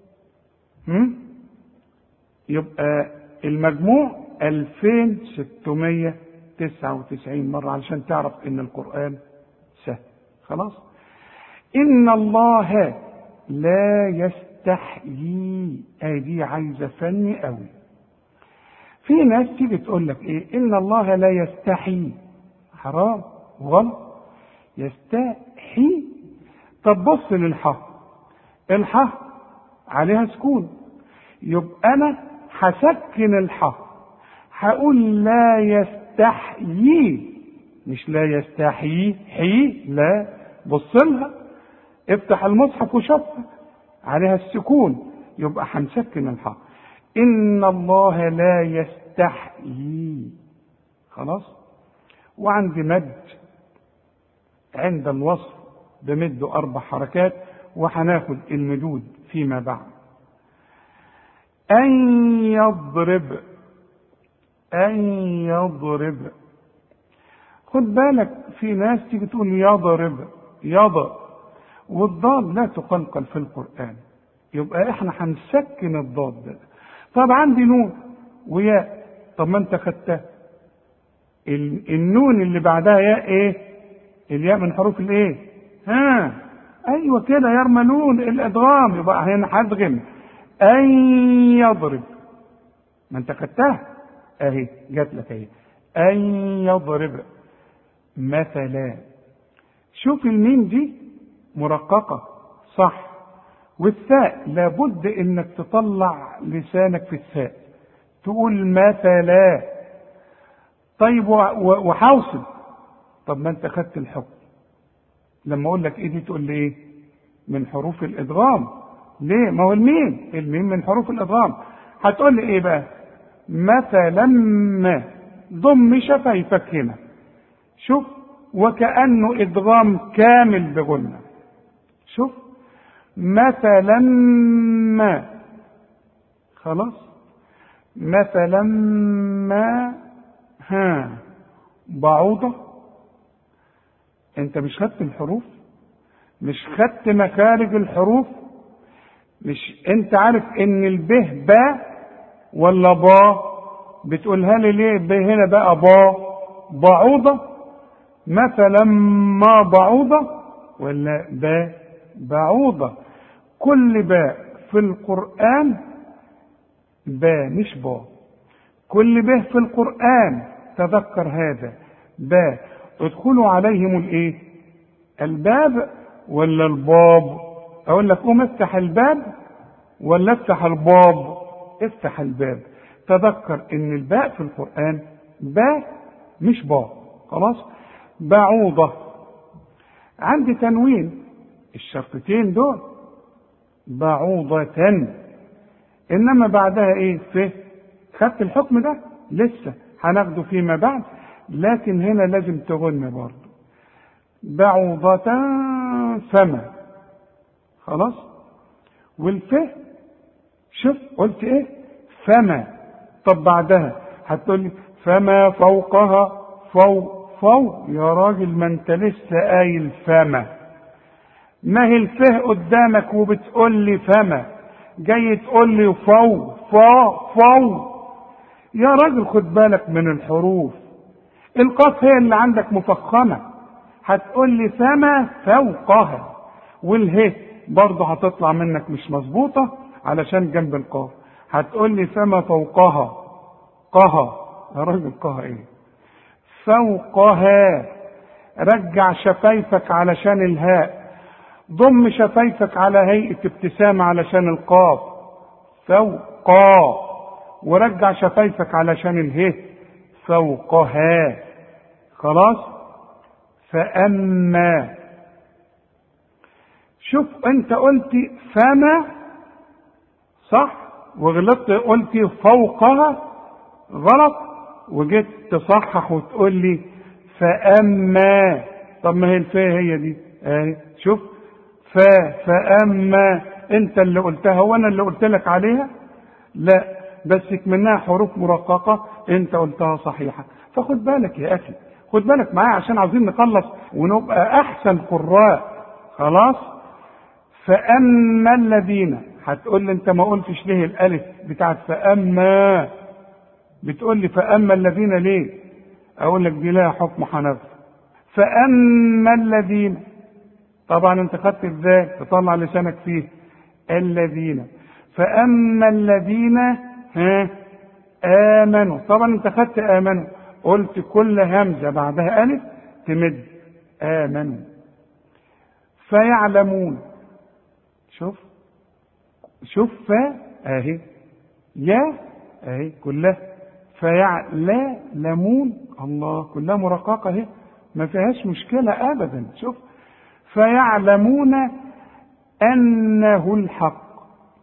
يبقى المجموع ألفين ستمية تسعة وتسعين مرة علشان تعرف ان القرآن سهل. خلاص. ان الله لا يستحيي. ادي عايزة فن قوي. في ناس تيجي تقول لك ايه ان الله لا يستحي. حرام غلط. يستحي. طب بص للحاء. الحاء عليها سكون يبقى انا هسكن الحاء هقول لا يستحيي مش لا يستحيي حي. لا بص لها افتح المصحف وشوفها عليها السكون يبقى هنسكن الحاء. ان الله لا يستحيي. خلاص. وعندي مد عند الوصف بمد اربع حركات وهناخد المدود فيما بعد. ان يضرب. ان يضرب. خد بالك في ناس تيجي تقول يضرب يضرب والضاد لا تقلقل في القرآن يبقى احنا هنسكن الضاد ده. طب عندي نون وياء. طب ما انت خدتها النون اللي بعدها ياء ايه؟ الياء من حروف الايه؟ ها ايوه كده يرملون الادغام يبقى هنا هدغم. ان يضرب ما انت خدتها اهي جات لك اهي. ان يضرب مثلا. شوف الميم دي مرققة صح والثاء لابد انك تطلع لسانك في الثاء تقول مثلا. طيب وحوصل. طب ما انت خدت الحكم، لما اقول لك ايه دي تقول لي ايه؟ من حروف الادغام. ليه؟ ما هو الميم، الميم من حروف الادغام. هتقول لي ايه بقى؟ مثلا ما، ضم شفايفك هنا، شوف، وكأنه ادغام كامل بغنة. شوف، مثلا ما، خلاص، مثلا ما، ها، بعوضة. انت مش خدت الحروف؟ مش خدت مخارج الحروف؟ مش انت عارف ان البه با ولا با؟ بتقولها لي ليه ب هنا بقى با؟ بعوضة. مثلا ما بعوضة ولا با بعوضة. كل باء في القرآن با مش با. كل به في القرآن تذكر هذا با. ادخلوا عليهم الايه؟ الباب ولا الباب؟ اقول لك قوم افتح الباب ولا افتح الباب؟ افتح الباب. تذكر ان الباء في القرآن با مش با. خلاص. بعوضة عندي تنوين، الشرطتين دول بعوضة، انما بعدها ايه؟ ف. خدت الحكم ده؟ لسه هناخده فيما بعد، لكن هنا لازم تغن برضه. بعوضة فما، خلاص. والف شوف قلت ايه؟ فما. طب بعدها هتقول لي فما فوقها، فوق فوق يا راجل، ما انت لسه قايل فما. ما هي الفه قدامك وبتقول لي فما، جاي تقول لي فوق فا فوق. يا راجل خد بالك من الحروف. القاف هي اللي عندك مفخمة، هتقول لي فما فوقها، والهي برضه هتطلع منك مش مظبوطة علشان جنب القاف. هتقول لي فما فوقها، قها. يا راجل قها ايه؟ فوقها. رجع شفايفك علشان الهاء، ضم شفايفك على هيئة ابتسامة علشان القاف، فوقا، ورجع شفايفك علشان اله، فوقها. خلاص. فأما، شوف انت قلت فما صح وغلطت قلت فوقها غلط، وجيت تصحح وتقول لي فأما. طب ما هي الفاء هي دي اهي، شوف، فا فأما انت اللي قلتها وانا اللي قلت لك عليها؟ لا، بس منها حروف مرققة انت قلتها صحيحة. فخد بالك يا اخي، خد بالك معايا عشان عاوزين نخلص ونبقى احسن قراء. خلاص. فأما الذين، هتقول لي انت ما قلتش ليه الالف بتاعت فأما؟ بتقول لي فأما الذين ليه؟ اقول لك دي لها حكم حنفي. فأما الذين، طبعا انت خدت ازاي تطلع لسانك فيه؟ الذين. فأما الذين ها آمنوا، طبعا انت خدت آمنوا، قلت كل همزة بعدها ألف تمد آمنوا. فيعلمون، شوف شوف فا اهي، يا اهي كلها فيعلمون، الله كلها مرققة اهي، ما فيهاش مشكلة أبدا. شوف، فيعلمون أنه الحق.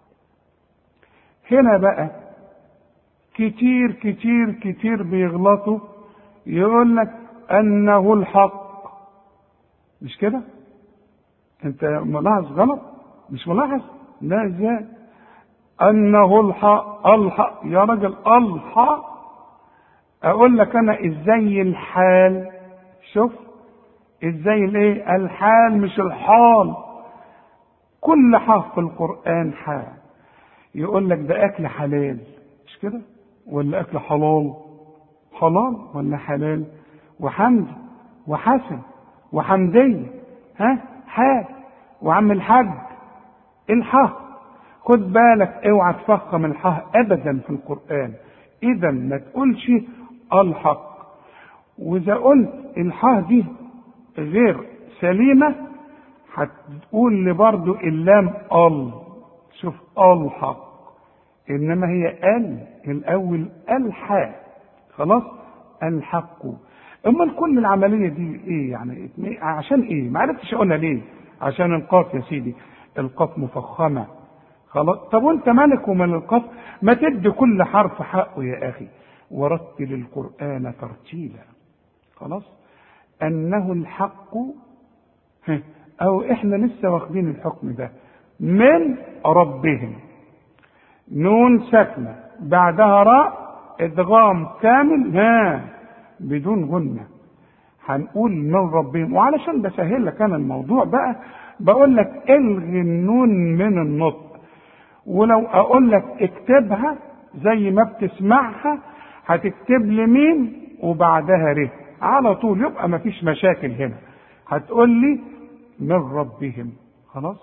هنا بقى كتير كتير كتير بيغلطوا، يقول لك أنه الحق، مش كده؟ أنت ملاحظ غلط؟ مش ملاحظ؟ لا، ازاي؟ أنه الحق، الحق يا راجل، الحق. أقول لك أنا إزاي الحال، شوف ازاي الايه؟ الحال مش الحال. كل حرف في القرآن حال. يقول لك ده اكل حلال، مش كده؟ ولا اكل حلال؟ حلال ولا حلال؟ وحمد وحسن وحمدية، ها، حال. وعم الحج الحاء، خد بالك اوعى تفخم الحاء ابدا في القرآن. اذا ما تقولش الحق. واذا قلت الحاء دي غير سليمة هتقول لي برضو اللام ال، شوف الحق، انما هي ال الاول الحاء. خلاص. الحق. امال كل العمليه دي ايه يعني؟ عشان ايه؟ ما عرفتش اقولها ليه؟ عشان القاف يا سيدي، القاف مفخمه خلاص. طب وانت مالك ومال القاف؟ ما تدي كل حرف حقه يا اخي. ورتل القران ترتيلا. خلاص. انه الحق، او احنا لسه واخدين الحكم ده من ربهم. نون ساكنه بعدها راء ادغام كامل ها بدون غنه. هنقول من ربهم. وعلشان بسهل لك انا الموضوع بقى بقول لك الغي النون من النطق. ولو اقول لك اكتبها زي ما بتسمعها هتكتب لي ميم وبعدها ر على طول، يبقى ما فيش مشاكل هنا. هتقول لي من ربهم. خلاص.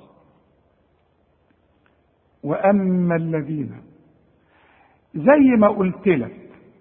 واما الذين زي ما قلت لك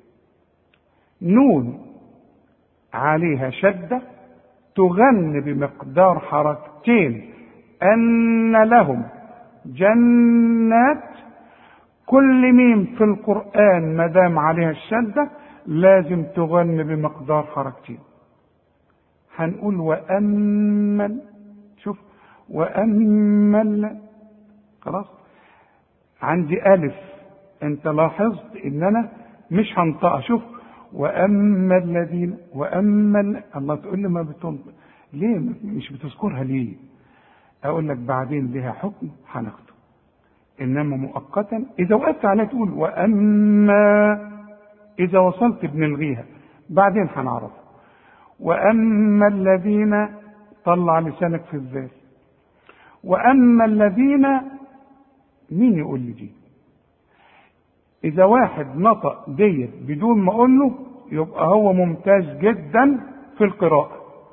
نون عليها شدة تغن بمقدار حركتين، أن لهم جنات. كل ميم في القرآن ما دام عليها الشدة لازم تغن بمقدار حركتين. هنقول وأمل. شوف وأمل. خلاص. عندي ألف، أنت لاحظت إن أنا مش هنطقها. شوف واما الذين واما الله تقول لي ما بتنطق ليه؟ مش بتذكرها ليه؟ اقول لك بعدين لها حكم هناخده، انما مؤقتا اذا وقفت عليها تقول واما، اذا وصلت بنلغيها بعدين هنعرف. واما الذين طلع لسانك في الذال. واما الذين مين يقول لي دي؟ إذا واحد نطق ديت بدون ما أقول له يبقى هو ممتاز جدا في القراءة.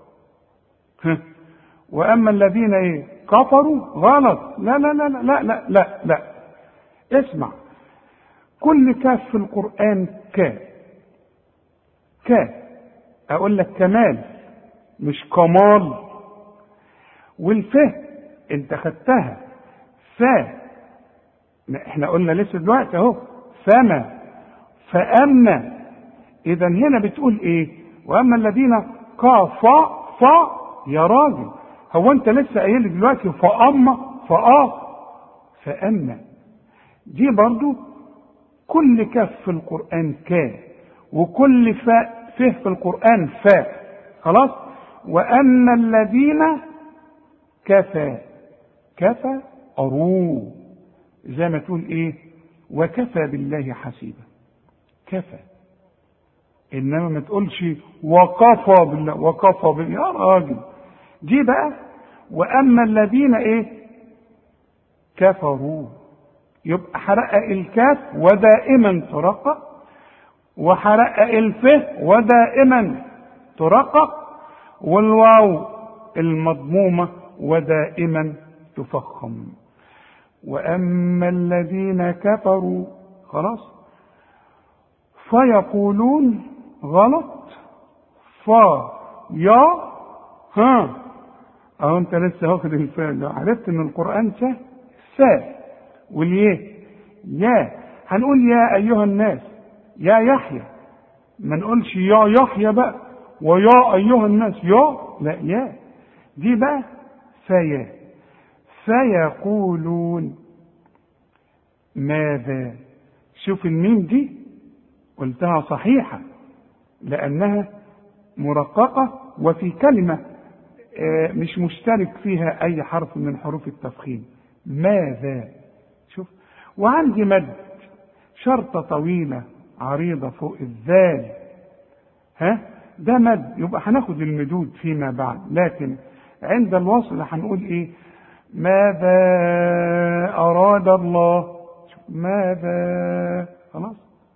وأما الذين إيه؟ كفروا. غلط. لا لا لا لا لا لا لا. اسمع، كل كاف في القرآن كا كا أقول لك كمال مش كمال. والفه أنت خدتها فا، احنا قلنا لسه دلوقتي اهو فما فأما. إذا هنا بتقول إيه؟ وأما الذين كافا فا. يا راجل هو أنت لسه قايل دلوقتي فأما فآ فأما. دي برضو كل كاف في القرآن كا، وكل فاء فيه في القرآن فاء. خلاص. وأما الذين كفى كفى أرو، زي ما تقول إيه؟ وكفى بالله حسيبا. كفى. انما ما تقولش وكفى بالله وكفى بالله يا راجل. دي بقى واما الذين ايه؟ كفروا. يبقى حرقق الكاف ودائما ترقق، وحرقق الفه ودائما ترقق، والواو المضمومه ودائما تفخم. وأما الذين كفروا. خلاص. فيقولون. غلط. فا يا ها أو أنت لسه واخد الفاء. عرفت إن القرآن سهل. سا واليه يا. هنقول يا أيها الناس يا يحيى، ما نقولش يا يحيى بقى ويا أيها الناس يا لا يا. دي بقى فيا. فيقولون ماذا. شوف الميم دي قلتها صحيحة لأنها مرققة، وفي كلمة مش مشترك فيها أي حرف من حروف التفخيم. ماذا. شوف. وعندي مد شرطة طويلة عريضة فوق الذال. ها ده مد، يبقى هناخد المدود فيما بعد، لكن عند الوصل هنقول ايه؟ ماذا أراد الله. ماذا. خلاص.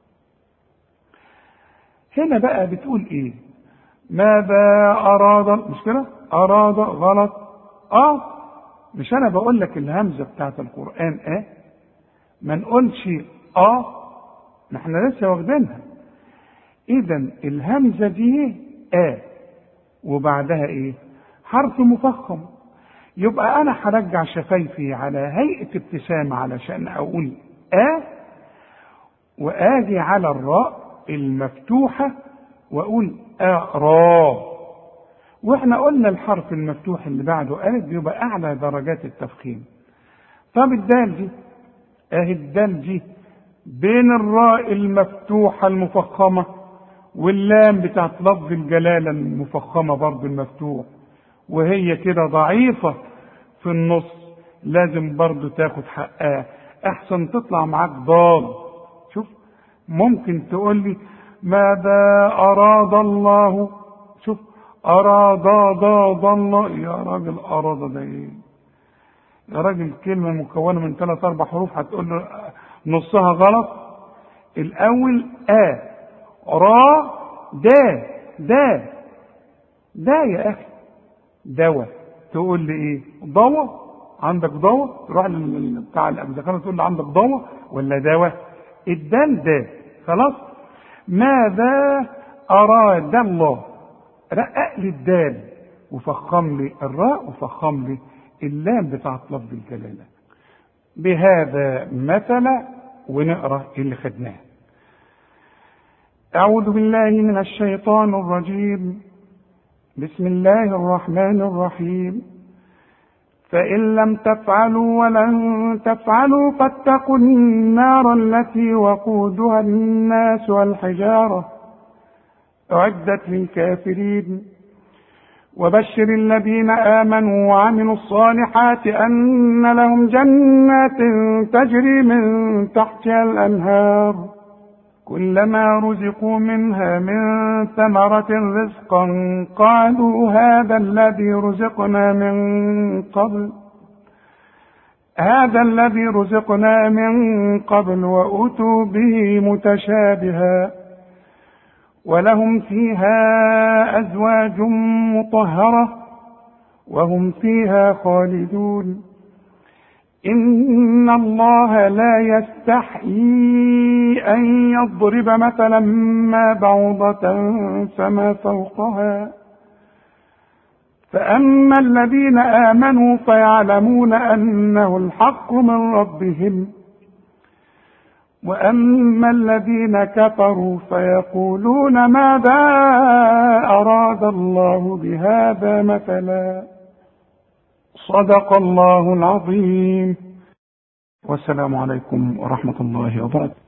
هنا بقى بتقول ايه؟ ماذا أراد. مش كده؟ أراد. غلط. اه مش انا بقول لك الهمزة بتاعت القرآن اه، ما نقولش اه، ما احنا لسه واخدينها. اذا الهمزة دي اه وبعدها ايه؟ حرف مفخم. يبقى انا هرجع شفايفي على هيئة ابتسامة علشان اقول اه، واجي على الراء المفتوحة وأقول أرى. وإحنا قلنا الحرف المفتوح اللي بعده ألف بيبقى أعلى درجات التفخيم. طب الدال دي أهي الدال دي بين الراء المفتوحة المفخمة واللام بتاعت لفظ الجلالة المفخمة برضه المفتوح، وهي كده ضعيفة في النص، لازم برضه تاخد حقها، احسن تطلع معاك ضاد. شوف ممكن تقول لي ماذا اراد الله، شوف اراد ضاد الله، يا راجل اراد ده ايه يا راجل؟ كلمة مكونة من ثلاث اربع حروف هتقول له نصها غلط. الاول ا را دا دا دا يا اخي دواء، تقول لي ايه ضوء؟ عندك ضوء؟ تروح بتاع الابزخانه تقول لي عندك ضوء ولا دواء؟ الدال ده خلاص. ماذا اراد الله، رقق لي الدال وفخم لي الراء وفخم لي اللام بتاعت لفظ الجلاله. بهذا مثل، ونقرا اللي خدناه. أعوذ بالله من الشيطان الرجيم. بسم الله الرحمن الرحيم. فإن لم تفعلوا ولن تفعلوا فاتقوا النار التي وقودها الناس والحجارة أعدت للكافرين. وبشر الذين آمنوا وعملوا الصالحات أن لهم جنات تجري من تحتها الأنهار كلما رزقوا منها من ثمرة رزقا قالوا هذا الذي رزقنا من قبل هذا الذي رزقنا من قبل وأتوا به متشابها ولهم فيها أزواج مطهرة وهم فيها خالدون. إن الله لا يستحيي أن يضرب مثلا ما بعوضة فما فوقها فأما الذين آمنوا فيعلمون أنه الحق من ربهم وأما الذين كفروا فيقولون ماذا أراد الله بهذا مثلا. صدق الله العظيم. والسلام عليكم ورحمة الله وبركاته.